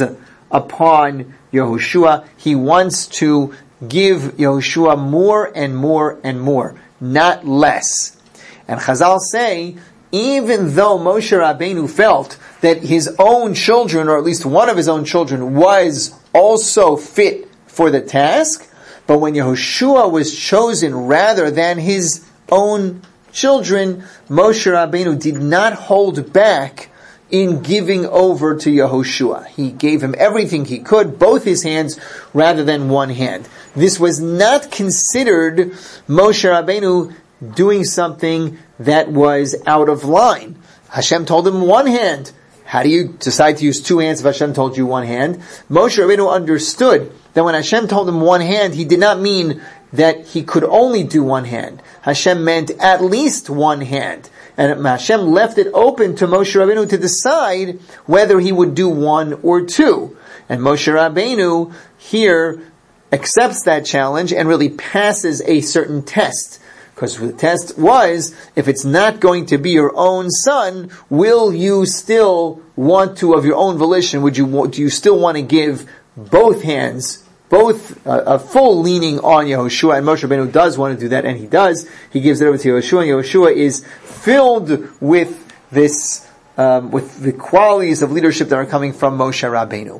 upon Yehoshua. He wants to give Yehoshua more and more and more, not less. And Chazal say, even though Moshe Rabbeinu felt that his own children, or at least one of his own children, was also fit for the task, but when Yehoshua was chosen rather than his own children, Moshe Rabbeinu did not hold back in giving over to Yehoshua. He gave him everything he could, both his hands, rather than one hand. This was not considered Moshe Rabbeinu doing something that was out of line. Hashem told him one hand. How do you decide to use two hands if Hashem told you one hand? Moshe Rabbeinu understood that when Hashem told him one hand, he did not mean that he could only do one hand. Hashem meant at least one hand. And Hashem left it open to Moshe Rabbeinu to decide whether he would do one or two. And Moshe Rabbeinu here accepts that challenge and really passes a certain test. Because the test was, if it's not going to be your own son, will you still want to, of your own volition, would you, do you still want to give both hands, both, uh, a full leaning on Yehoshua? And Moshe Rabbeinu does want to do that, and he does. He gives it over to Yehoshua, and Yehoshua is filled with this, um, with the qualities of leadership that are coming from Moshe Rabbeinu.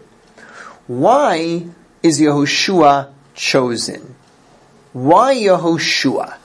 Why is Yehoshua chosen? Why Yehoshua?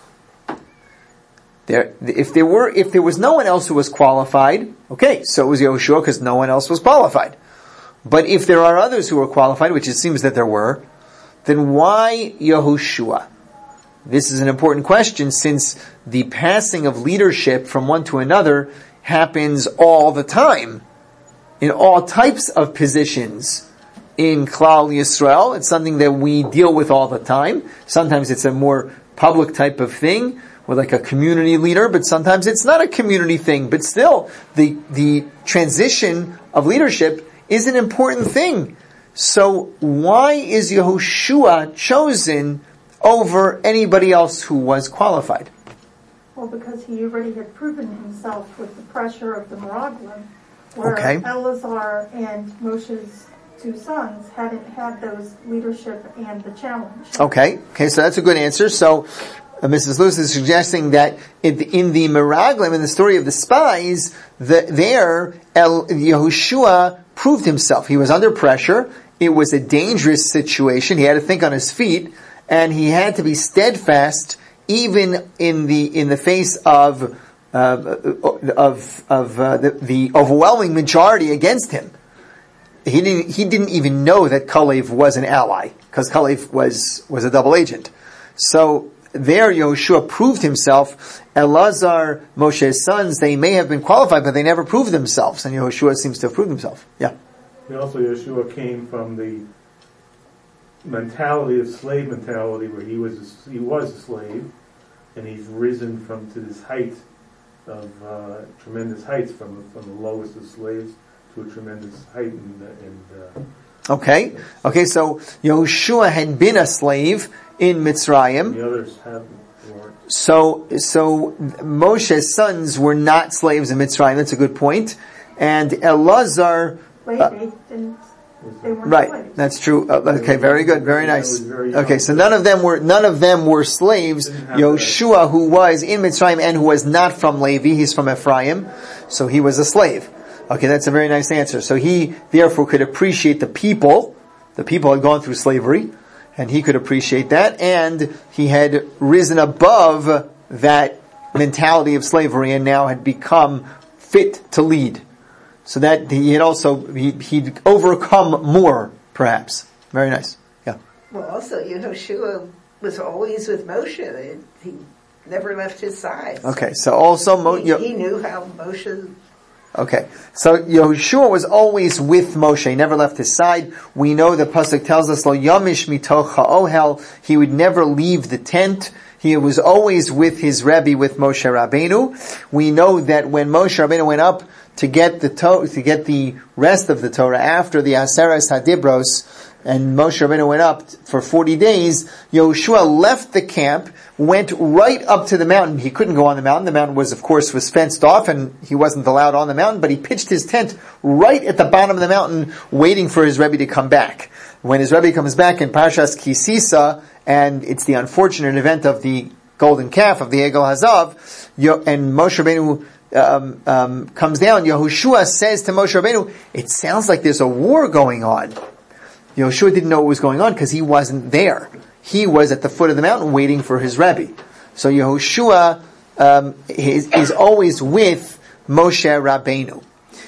There, if there were, if there was no one else who was qualified, okay, so it was Yehoshua because no one else was qualified. But if there are others who were qualified, which it seems that there were, then why Yehoshua? This is an important question, since the passing of leadership from one to another happens all the time, in all types of positions in Klal Yisrael. It's something that we deal with all the time. Sometimes it's a more public type of thing, or like a community leader, but sometimes it's not a community thing. But still, the the transition of leadership is an important thing. So why is Yehoshua chosen over anybody else who was qualified? Well, because he already had proven himself with the pressure of the Meraglim where Okay. Eleazar and Moshe's two sons hadn't had those leadership and the challenge. Okay, okay, so that's a good answer. So, uh, Missus Lewis is suggesting that in the, in the Meraglim, in the story of the spies, the, there, El, Yehoshua proved himself. He was under pressure. It was a dangerous situation. He had to think on his feet, and he had to be steadfast even in the, in the face of, uh, of, of, uh, the, the overwhelming majority against him. He didn't, he didn't even know that Kalev was an ally, because Kalev was, was a double agent. So, there Yehoshua proved himself. Elazar, Moshe's sons, they may have been qualified, but they never proved themselves, and Yehoshua seems to have proved himself. Yeah. And also Yehoshua came from the mentality of slave mentality, where he was a, he was a slave, and he's risen from to this height of uh, tremendous heights, from from the lowest of slaves to a tremendous height. In, in, uh, okay, okay. So Yehoshua had been a slave in Mitzrayim. The others haven't. So, so Moshe's sons were not slaves in Mitzrayim. That's a good point. And Elazar, Wait, uh, they didn't. They weren't right? slaves. That's true. Uh, okay, very good, very nice. Okay, so none of them were none of them were slaves. Yehoshua, who was in Mitzrayim and who was not from Levi, he's from Ephraim, so he was a slave. Okay, that's a very nice answer. So he therefore could appreciate the people. The people had gone through slavery, and he could appreciate that, and he had risen above that mentality of slavery and now had become fit to lead. So that he had also, he, he'd overcome more, perhaps. Very nice. Yeah. Well, also, Yehoshua was always with Moshe. He never left his side. Okay, so also... Mo- he, he knew how Moshe... Okay, so Yehoshua was always with Moshe. He never left his side. We know the pasuk tells us, Lo yamish mitoch ha'ohel. He would never leave the tent. He was always with his Rebbe, with Moshe Rabbeinu. We know that when Moshe Rabbeinu went up to get the to- to get the rest of the Torah after the Aseres Hadibros, and Moshe Rabbeinu went up for forty days, Yehoshua left the camp, went right up to the mountain. He couldn't go on the mountain. The mountain was, of course, was fenced off, and he wasn't allowed on the mountain, but he pitched his tent right at the bottom of the mountain, waiting for his Rebbe to come back. When his Rebbe comes back in Parshas Kisisa, and it's the unfortunate event of the golden calf, of the Egel Hazav, and Moshe Rabbeinu um, um, comes down, Yehoshua says to Moshe Rabbeinu, it sounds like there's a war going on. Yehoshua didn't know what was going on because he wasn't there. He was at the foot of the mountain waiting for his Rebbe. So Yehoshua um, is, is always with Moshe Rabbeinu.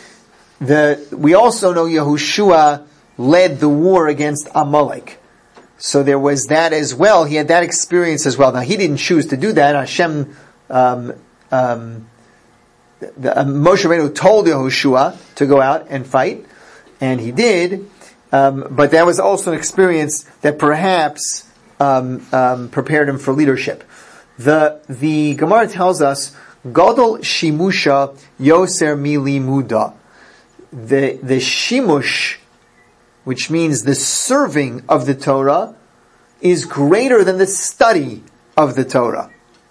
The, we also know Yehoshua led the war against Amalek. So there was that as well. He had that experience as well. Now he didn't choose to do that. Hashem, um, um, the, uh, Moshe Rabbeinu told Yehoshua to go out and fight, and he did. Um, but that was also an experience that perhaps um, um, prepared him for leadership. The the Gemara tells us, Gadol Shimusha Yoser Milimuda. The the Shimush, which means the serving of the Torah, is greater than the study of the Torah.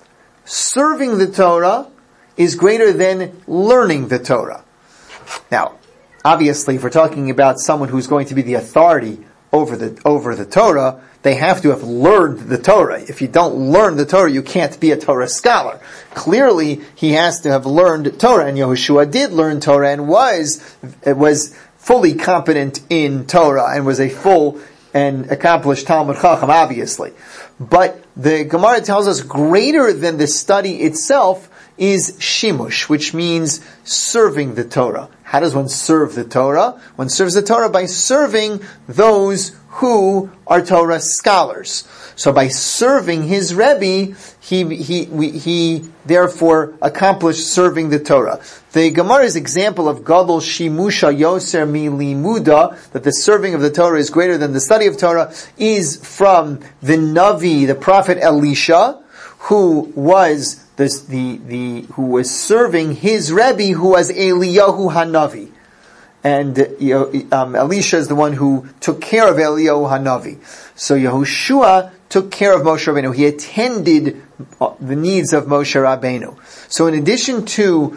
Serving the Torah is greater than learning the Torah. Now, obviously, if we're talking about someone who's going to be the authority over the over the Torah, they have to have learned the Torah. If you don't learn the Torah, you can't be a Torah scholar. Clearly, he has to have learned Torah, and Yehoshua did learn Torah and was was fully competent in Torah and was a full and accomplished Talmud Chacham, obviously. But the Gemara tells us greater than the study itself is shimush, which means serving the Torah. How does one serve the Torah? One serves the Torah by serving those who are Torah scholars. So by serving his Rebbe, he he we, he therefore accomplished serving the Torah. The Gemara's example of Gadol Shimusha Yoser Milimuda, that the serving of the Torah is greater than the study of Torah, is from the Navi, the prophet Elisha, who was the the, the who was serving his Rebbe, who was Eliyahu Hanavi. And you know, um, Elisha is the one who took care of Eliyahu Hanavi. So Yehoshua took care of Moshe Rabbeinu. He attended the needs of Moshe Rabbeinu. So in addition to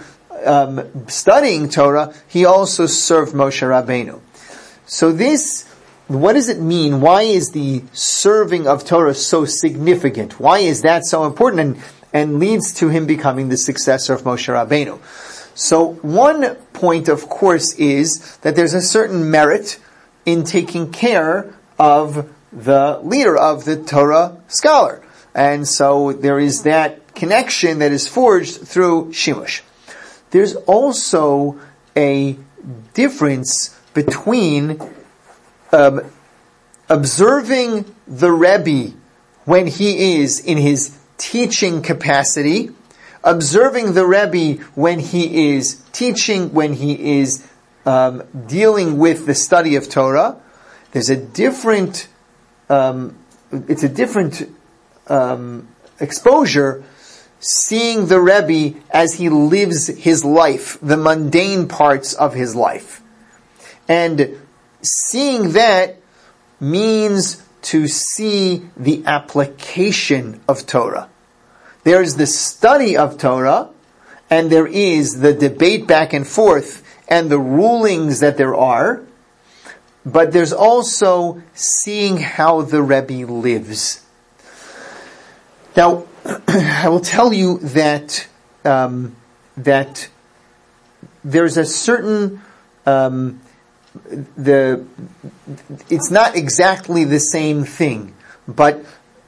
um, studying Torah, he also served Moshe Rabbeinu. So this, what does it mean? Why is the serving of Torah so significant? Why is that so important and, and leads to him becoming the successor of Moshe Rabbeinu? So one point, of course, is that there's a certain merit in taking care of the leader, of the Torah scholar. And so there is that connection that is forged through Shimush. There's also a difference between um, observing the Rebbe when he is in his teaching capacity, observing the Rebbe when he is teaching, when he is um, dealing with the study of Torah. There's a different, um, it's a different um, exposure seeing the Rebbe as he lives his life, the mundane parts of his life. And seeing that means to see the application of Torah. There is the study of Torah, and there is the debate back and forth, and the rulings that there are, but there's also seeing how the Rebbe lives. Now, I will tell you that um, that there's a certain um, the it's not exactly the same thing, but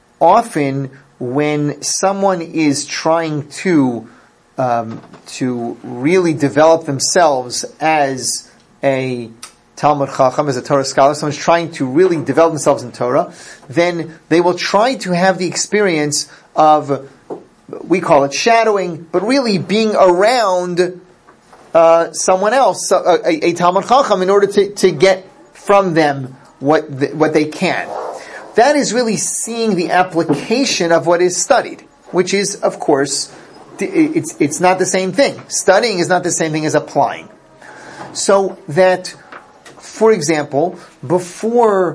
often when someone is trying to um, to really develop themselves as a Talmud Chacham, as a Torah scholar, someone's trying to really develop themselves in Torah, then they will try to have the experience of, we call it shadowing, but really being around uh, someone else, a, a, a Talmud Chacham, in order to, to get from them what the, what they can. That is really seeing the application of what is studied, which is, of course, it's it's not the same thing. Studying is not the same thing as applying. So that, for example, before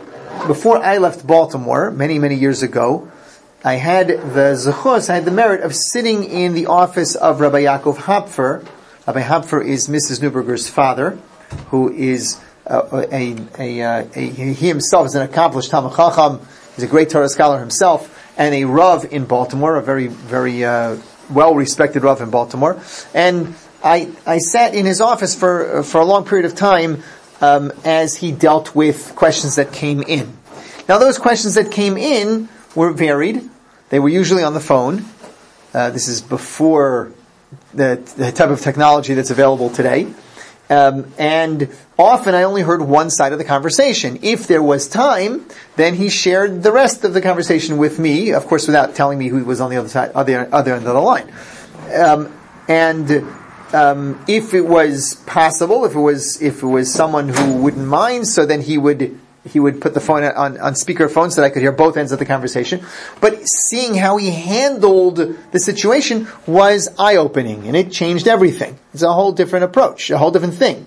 before I left Baltimore many many years ago, I had the zechus, I had the merit of sitting in the office of Rabbi Yaakov Hopfer. Rabbi Hopfer is Missus Newberger's father, who is uh, a, a, a, a he himself is an accomplished Talmud Chacham. He's a great Torah scholar himself, and a Rav in Baltimore, a very very uh, well respected Rav in Baltimore. And I I sat in his office for for a long period of time um, as he dealt with questions that came in. Now, those questions that came in were varied. They were usually on the phone. Uh, this is before the, the type of technology that's available today. Um, and often I only heard one side of the conversation. If there was time, then he shared the rest of the conversation with me, of course without telling me who was on the other side, other, other end of the line. Um, and um, if it was possible, if it was if it was someone who wouldn't mind, so then he would he would put the phone on, on speakerphone so that I could hear both ends of the conversation. But seeing how he handled the situation was eye-opening, and it changed everything. It's a whole different approach, a whole different thing.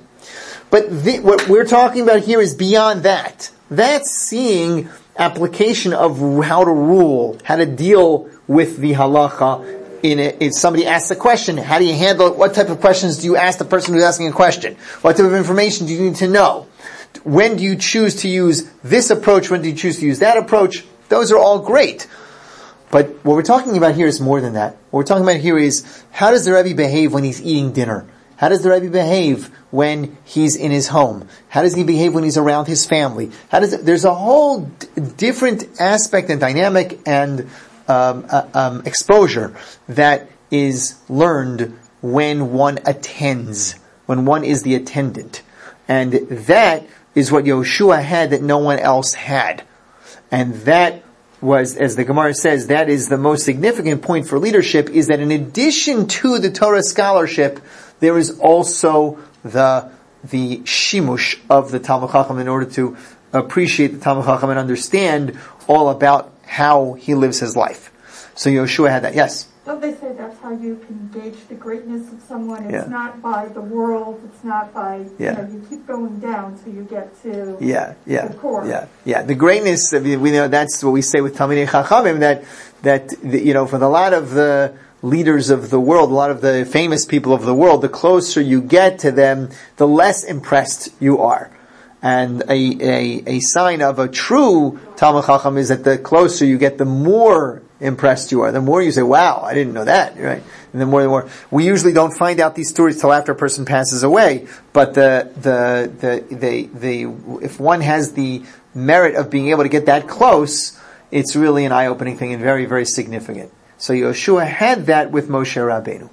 But the, what we're talking about here is beyond that. That's seeing application of how to rule, how to deal with the halacha. In a, if somebody asks a question, how do you handle it? What type of questions do you ask the person who's asking a question? What type of information do you need to know? When do you choose to use this approach? When do you choose to use that approach? Those are all great. But what we're talking about here is more than that. What we're talking about here is, how does the Rebbe behave when he's eating dinner? How does the Rebbe behave when he's in his home? How does he behave when he's around his family? How does it, there's a whole d- different aspect and dynamic and um, uh, um, exposure that is learned when one attends, when one is the attendant. And that is what Yoshua had that no one else had. And that was, as the Gemara says, that is the most significant point for leadership, is that in addition to the Torah scholarship, there is also the the shimush of the Talmud Chacham in order to appreciate the Talmud Chacham and understand all about how he lives his life. So Yoshua had that. Yes? Don't they say that's how you can gauge the greatness of someone? It's Yeah. not by the world, it's not by, Yeah. you know, you keep going down till you get to Yeah, yeah, the core. yeah, yeah. The greatness, I mean, we know that's what we say with Talmidei Chachamim, that, that, the, you know, for a lot of the, leaders of the world, a lot of the famous people of the world, the closer you get to them, the less impressed you are. And a, a, a sign of a true Talmid Chacham is that the closer you get, the more impressed you are. The more you say, wow, I didn't know that, right? And the more, the more. We usually don't find out these stories till after a person passes away, but the, the, the, the, the, if one has the merit of being able to get that close, it's really an eye-opening thing and very, very significant. So Yoshua had that with Moshe Rabbeinu.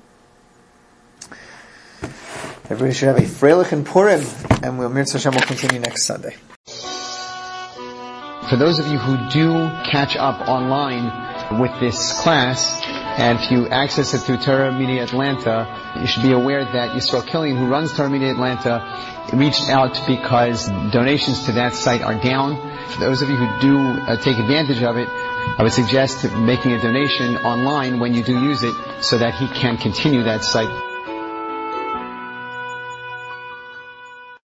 Everybody should have a Freilich and Purim, and we'll, Mirz Hashem will continue next Sunday. For those of you who do catch up online with this class, and if you access it through Torah Media Atlanta, you should be aware that Yisrael Killian, who runs Torah Media Atlanta, reached out because donations to that site are down. For those of you who do uh, take advantage of it, I would suggest making a donation online when you do use it so that he can continue that site.